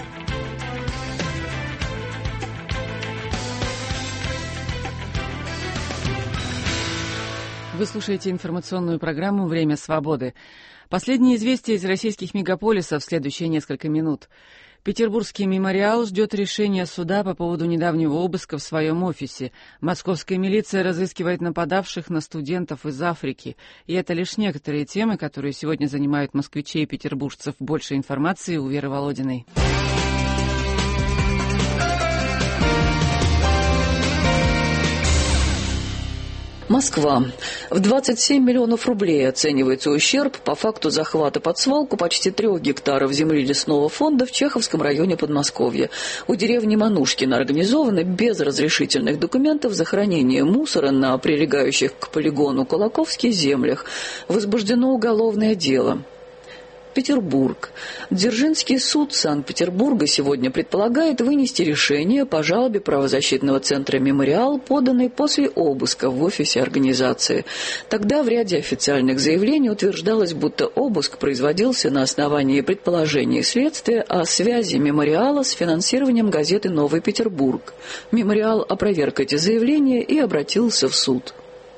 Вы слушаете информационную программу «Время свободы». Последние известия из российских мегаполисов в следующие несколько минут. Петербургский мемориал ждет решения суда по поводу недавнего обыска в своем офисе. Московская милиция разыскивает нападавших на студентов из Африки. И это лишь некоторые темы, которые сегодня занимают москвичей и петербуржцев. Больше информации у Веры Володиной. Москва. В двадцать семь миллионов рублей оценивается ущерб по факту захвата под свалку почти трех гектаров земли лесного фонда в Чеховском районе Подмосковья. У деревни Манушкина организовано без разрешительных документов захоронение мусора на прилегающих к полигону Кулаковских землях. Возбуждено уголовное дело. Петербург. Дзержинский суд Санкт-Петербурга сегодня предполагает вынести решение по жалобе правозащитного центра «Мемориал», поданной после обыска в офисе организации. Тогда в ряде официальных заявлений утверждалось, будто обыск производился на основании предположений следствия о связи «Мемориала» с финансированием газеты «Новый Петербург». «Мемориал» опроверг эти заявления и обратился в суд.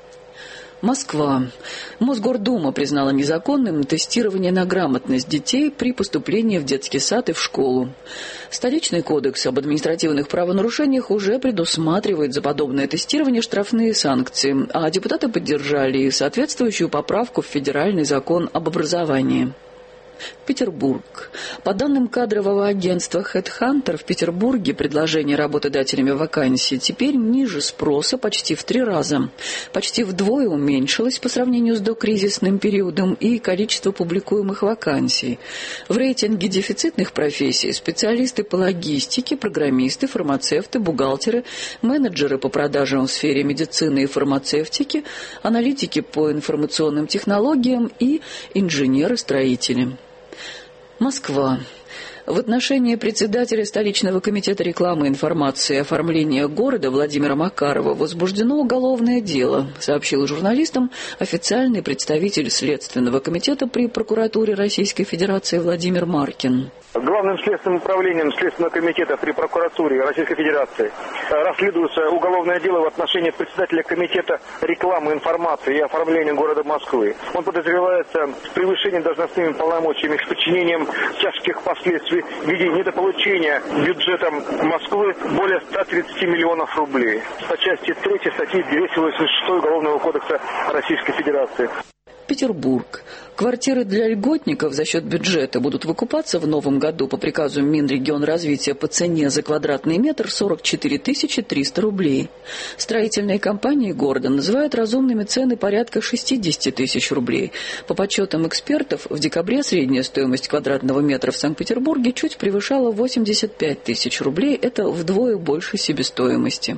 Москва. Мосгордума признала незаконным тестирование на грамотность детей при поступлении в детский сад и в школу. Столичный кодекс об административных правонарушениях уже предусматривает за подобное тестирование штрафные санкции, а депутаты поддержали соответствующую поправку в Федеральный закон об образовании. Петербург. По данным кадрового агентства HeadHunter, в Петербурге предложение работодателями вакансий теперь ниже спроса почти в три раза. Почти вдвое уменьшилось по сравнению с докризисным периодом и количество публикуемых вакансий. В рейтинге дефицитных профессий специалисты по логистике, программисты, фармацевты, бухгалтеры, менеджеры по продажам в сфере медицины и фармацевтики, аналитики по информационным технологиям и инженеры-строители. Москва. В отношении председателя столичного комитета рекламы, информации и оформления города Владимира Макарова возбуждено уголовное дело, сообщил журналистам официальный представитель Следственного комитета при прокуратуре Российской Федерации Владимир Маркин. Главным следственным управлением Следственного комитета при прокуратуре Российской Федерации расследуется уголовное дело в отношении председателя комитета рекламы, информации и оформления города Москвы. Он подозревается в превышении должностными полномочиями с подчинением тяжких последствий в виде недополучения бюджетом Москвы более ста тридцати миллионов рублей по части третьей статьи двести восемьдесят шесть Уголовного кодекса Российской Федерации. Петербург. Квартиры для льготников за счет бюджета будут выкупаться в новом году по приказу Минрегионразвития по цене за квадратный метр сорок четыре тысячи триста рублей. Строительные компании города называют разумными цены порядка шестьдесят тысяч рублей. По подсчетам экспертов, в декабре средняя стоимость квадратного метра в Санкт-Петербурге чуть превышала восемьдесят пять тысяч рублей. Это вдвое больше себестоимости.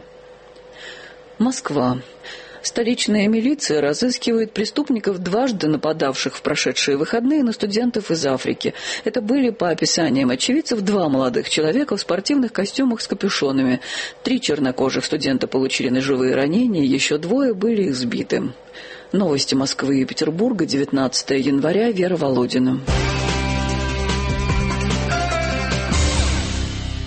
Москва. Столичная милиция разыскивает преступников, дважды нападавших в прошедшие выходные на студентов из Африки. Это были, по описаниям очевидцев, два молодых человека в спортивных костюмах с капюшонами. Три чернокожих студента получили ножевые ранения, еще двое были избиты. Новости Москвы и Петербурга, девятнадцатого января, Вера Володина.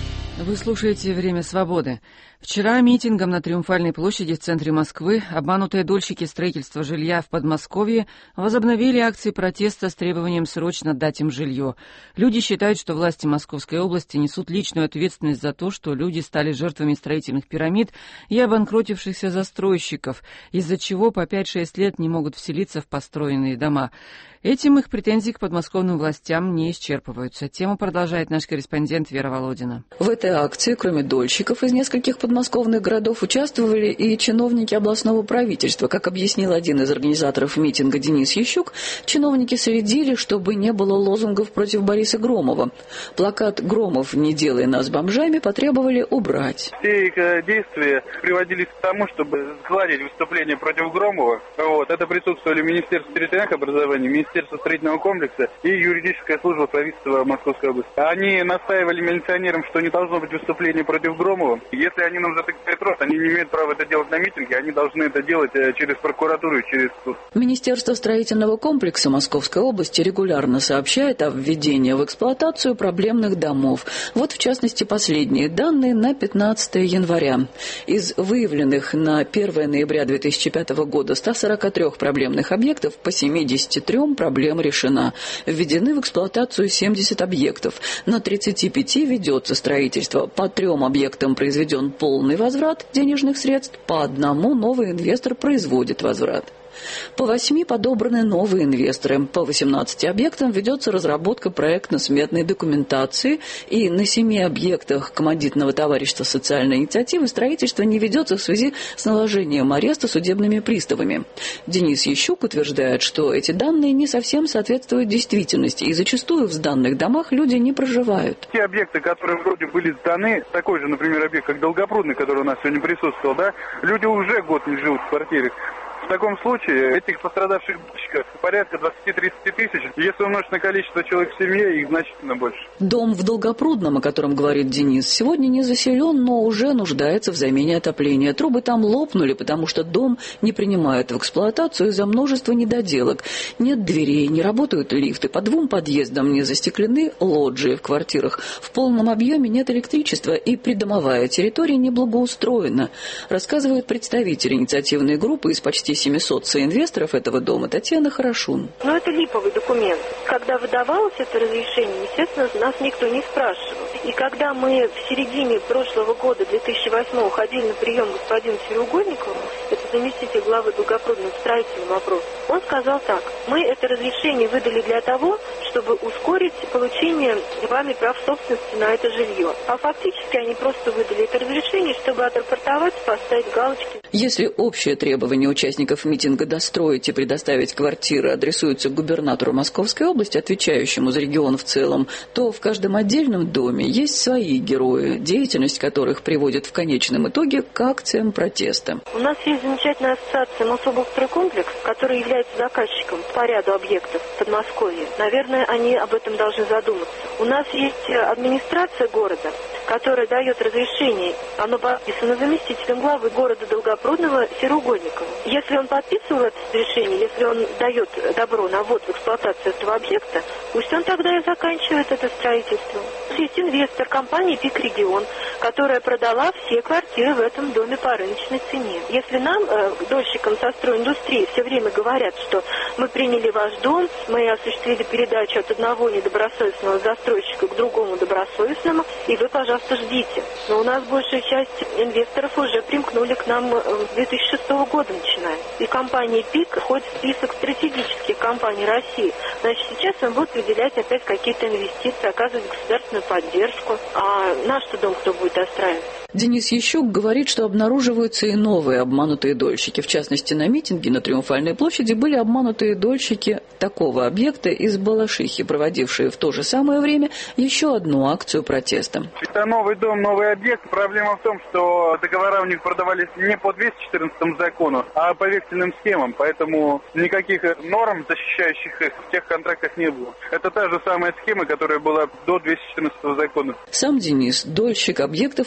Вы слушаете «Время свободы». Вчера митингом на Триумфальной площади в центре Москвы обманутые дольщики строительства жилья в Подмосковье возобновили акции протеста с требованием срочно дать им жилье. Люди считают, что власти Московской области несут личную ответственность за то, что люди стали жертвами строительных пирамид и обанкротившихся застройщиков, из-за чего по пять-шесть лет не могут вселиться в построенные дома. Этим их претензии к подмосковным властям не исчерпываются. Тему продолжает наш корреспондент Вера Володина. В этой акции, кроме дольщиков из нескольких подмосковных городов, участвовали и чиновники областного правительства. Как объяснил один из организаторов митинга Денис Ещук, чиновники следили, чтобы не было лозунгов против Бориса Громова. Плакат «Громов, не делай нас бомжами» потребовали убрать. Все их действия приводились к тому, чтобы сгладить выступление против Громова. Вот. Это присутствовали Министерство территориальных образований, Министерство строительного комплекса и юридическая служба правительства Московской области. Они настаивали милиционерам, что не должно быть выступления против Громова. Если они нам затыкают рот, они не имеют права это делать на митинге, они должны это делать через прокуратуру и через суд. Министерство строительного комплекса Московской области регулярно сообщает о введении в эксплуатацию проблемных домов. Вот, в частности, последние данные на пятнадцатое января. Из выявленных на первое ноября две тысячи пятого года ста сорока трёх проблемных объектов по семидесяти трём проблема решена. Введены в эксплуатацию семьдесят объектов. На тридцати пяти ведется строительство. По трем объектам произведен полный возврат денежных средств, по одному новый инвестор производит возврат. По восьми подобраны новые инвесторы. По восемнадцати объектам ведется разработка проектно-сметной документации, и на семи объектах коммандитного товарищества социальной инициативы строительство не ведется в связи с наложением ареста судебными приставами. Денис Ещук утверждает, что эти данные не совсем соответствуют действительности, и зачастую в сданных домах люди не проживают. Те объекты, которые вроде были сданы, такой же, например, объект, как Долгопрудный, который у нас сегодня присутствовал, да, люди уже год не живут в квартире. В таком случае этих пострадавших дольщиков порядка двадцать-тридцать тысяч. Если умножить на количество человек в семье, их значительно больше. Дом в Долгопрудном, о котором говорит Денис, сегодня не заселен, но уже нуждается в замене отопления. Трубы там лопнули, потому что дом не принимают в эксплуатацию из-за множества недоделок. Нет дверей, не работают лифты, по двум подъездам не застеклены лоджии в квартирах. В полном объеме нет электричества, и придомовая территория не благоустроена, рассказывает представитель инициативной группы из почти семисот соинвесторов этого дома Татьяна Хорошун. Но это липовый документ. Когда выдавалось это разрешение, естественно, нас никто не спрашивал. И когда мы в середине прошлого года, две тысячи восьмого, ходили на прием к господину Сереугольникову, это заместитель главы Долгопрудного строительного вопроса, он сказал так: мы это разрешение выдали для того, чтобы ускорить получение вами прав собственности на это жилье. А фактически они просто выдали это разрешение, чтобы отрапортовать, поставить галочки. Если общее требование участников митинга достроить и предоставить квартиры адресуются губернатору Московской области, отвечающему за регион в целом, то в каждом отдельном доме есть свои герои, деятельность которых приводит в конечном итоге к акциям протеста. У нас есть замечательная ассоциация Мособлстройкомплекс, которая является заказчиком по ряду объектов в Подмосковье. Наверное, они об этом должны задуматься. У нас есть администрация города, которая дает разрешение. Оно подписано заместителем главы города Долгопрудного Сереугольникова. Если он подписывал это разрешение, если он дает добро на ввод в эксплуатацию этого объекта, пусть он тогда и заканчивает это строительство. Есть инвестор компании «Пик Регион», которая продала все квартиры в этом доме по рыночной цене. Если нам, э, дольщикам со стройиндустрии, все время говорят, что мы приняли ваш дом, мы осуществили передачу от одного недобросовестного застройщика к другому добросовестному, и вы, пожалуйста, ждите. Но у нас большая часть инвесторов уже примкнули к нам с две тысячи шестого года начиная. И компания «Пик» входит в список стратегических компаний России. Значит, сейчас он будет выделять опять какие-то инвестиции, оказывать государственную поддержку. А наш-то дом кто будет достраивать? Денис Ещук говорит, что обнаруживаются и новые обманутые дольщики. В частности, на митинге на Триумфальной площади были обманутые дольщики такого объекта из Балашихи, проводившие в то же самое время еще одну акцию протеста. Это новый дом, новый объект. Проблема в том, что договора у них продавались не по двести четырнадцатому закону, а по вексельным схемам. Поэтому никаких норм, защищающих их, в тех контрактах не было. Это та же самая схема, которая была до двести четырнадцатого закона. Сам Денис – дольщик объекта в поселке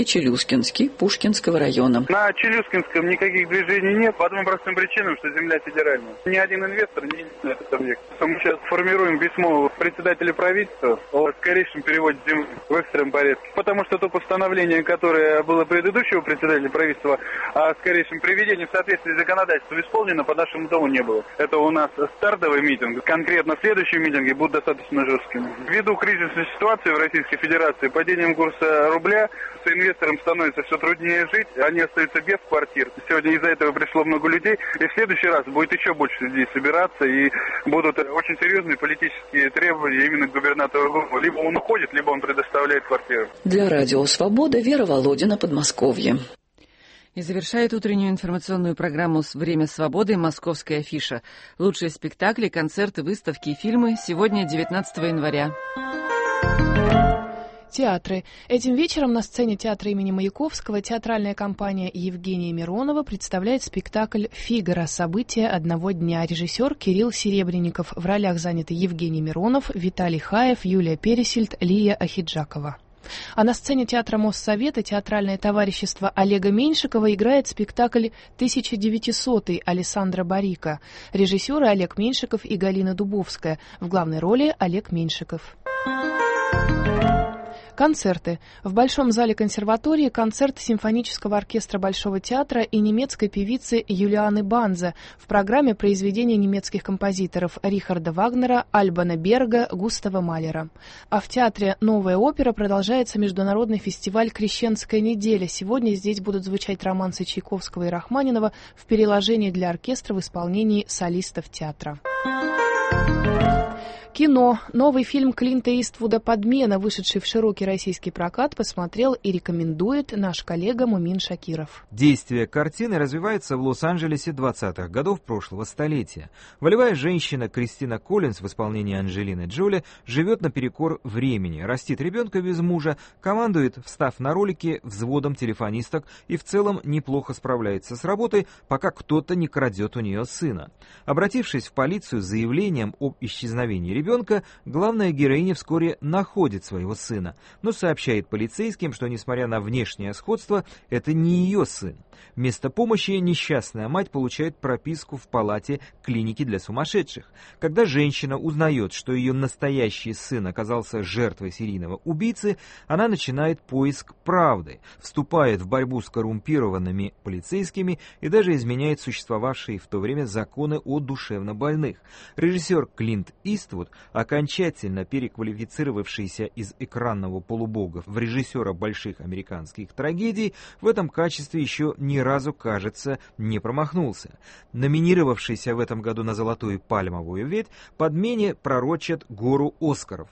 Челюскинский Пушкинского района. На Челюскинском никаких движений нет по одной простой причине, что земля федеральная. Ни один инвестор не едет на этот объект. Мы сейчас формируем письмо председателю правительства о скорейшем переводе земли в экстренном порядке. Потому что то постановление, которое было предыдущего председателя правительства о скорейшем приведении в соответствии с законодательством исполнено, по нашему дому не было. Это у нас стартовый митинг. Конкретно следующие митинги будут достаточно жесткими. Ввиду кризисной ситуации в Российской Федерации, падением курса рубля, с инвесторам становится все труднее жить, они остаются без квартир. Сегодня из-за этого пришло много людей, и в следующий раз будет еще больше людей собираться, и будут очень серьезные политические требования именно к губернатору Громову. Либо он уходит, либо он предоставляет квартиру. Для Радио Свобода Вера Володина, Подмосковье. И завершает утреннюю информационную программу «Время свободы» «Московская афиша». Лучшие спектакли, концерты, выставки и фильмы сегодня, девятнадцатого января. Театры. Этим вечером на сцене театра имени Маяковского театральная компания Евгения Миронова представляет спектакль «Фигаро. События одного дня». Режиссер Кирилл Серебренников. В ролях заняты Евгений Миронов, Виталий Хаев, Юлия Пересильд, Лия Ахиджакова. А на сцене театра Моссовета театральное товарищество Олега Меньшикова играет спектакль «тысяча девятисотый» Александра Барика. Режиссеры Олег Меньшиков и Галина Дубовская. В главной роли Олег Меньшиков. Концерты. В Большом зале консерватории концерт симфонического оркестра Большого театра и немецкой певицы Юлианы Банзе в программе произведения немецких композиторов Рихарда Вагнера, Альбана Берга, Густава Малера. А в театре «Новая опера» продолжается международный фестиваль «Крещенская неделя». Сегодня здесь будут звучать романсы Чайковского и Рахманинова в переложении для оркестра в исполнении солистов театра. Кино. Новый фильм Клинта Иствуда «Подмена», вышедший в широкий российский прокат, посмотрел и рекомендует наш коллега Мумин Шакиров. Действие картины развивается в Лос-Анджелесе двадцатых годов прошлого столетия. Волевая женщина Кристина Коллинз в исполнении Анджелины Джоли живет наперекор времени, растит ребенка без мужа, командует, встав на ролики, взводом телефонисток и в целом неплохо справляется с работой, пока кто-то не крадет у нее сына. Обратившись в полицию с заявлением об исчезновении ребенка, Ребенка, главная героиня вскоре находит своего сына, но сообщает полицейским, что, несмотря на внешнее сходство, это не ее сын. Вместо помощи несчастная мать получает прописку в палате клиники для сумасшедших. Когда женщина узнает, что ее настоящий сын оказался жертвой серийного убийцы, она начинает поиск правды, вступает в борьбу с коррумпированными полицейскими и даже изменяет существовавшие в то время законы о душевнобольных. Режиссер Клинт Иствуд, окончательно переквалифицировавшийся из экранного полубога в режиссера больших американских трагедий, в этом качестве еще ни разу, кажется, не промахнулся. Номинировавшийся в этом году на «Золотую пальмовую ветвь», «Подмене» пророчат гору Оскаров.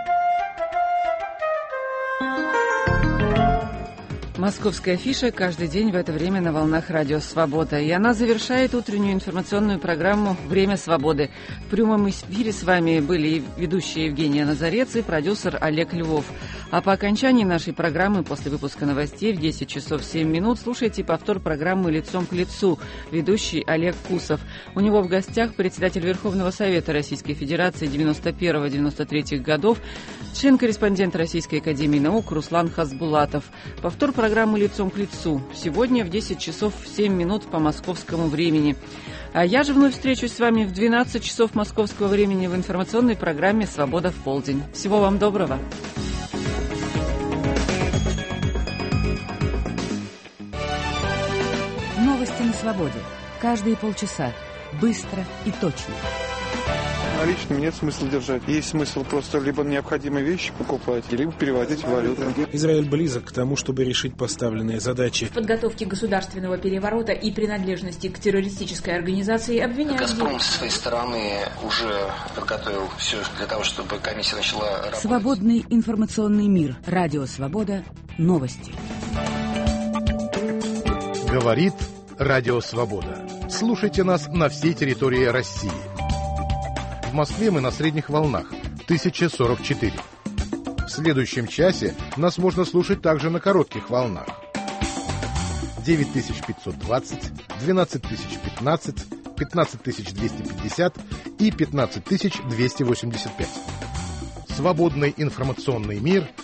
Московская афиша каждый день в это время на волнах Радио Свобода. И она завершает утреннюю информационную программу «Время свободы». В прямом эфире с вами были ведущие Евгения Назарец и продюсер Олег Львов. А по окончании нашей программы после выпуска новостей в десять часов семь минут слушайте повтор программы «Лицом к лицу», ведущий Олег Кусов. У него в гостях председатель Верховного Совета Российской Федерации девяносто первого — девяносто третьего годов, член-корреспондент Российской Академии Наук Руслан Хасбулатов. Повтор программы «Лицом к лицу» сегодня в десять часов семь минут по московскому времени. А я же вновь встречусь с вами в двенадцать часов московского времени в информационной программе «Свобода в полдень». Всего вам доброго. Новости на свободе. Каждые полчаса. Быстро и точно. Наличными нет смысла держать. Есть смысл просто либо необходимые вещи покупать, либо переводить в валюту. Израиль близок к тому, чтобы решить поставленные задачи. В подготовке государственного переворота и принадлежности к террористической организации обвиняют... «Газпром» со своей стороны уже подготовил все для того, чтобы комиссия начала работать. Свободный информационный мир. Радио «Свобода». Новости. Говорит Радио Свобода. Слушайте нас на всей территории России. В Москве мы на средних волнах тысяча сорок четыре. В следующем часе нас можно слушать также на коротких волнах девять тысяч пятьсот двадцать, двенадцать тысяч пятнадцать, пятнадцать тысяч двести пятьдесят и пятнадцать тысяч двести восемьдесят пять. Свободный информационный мир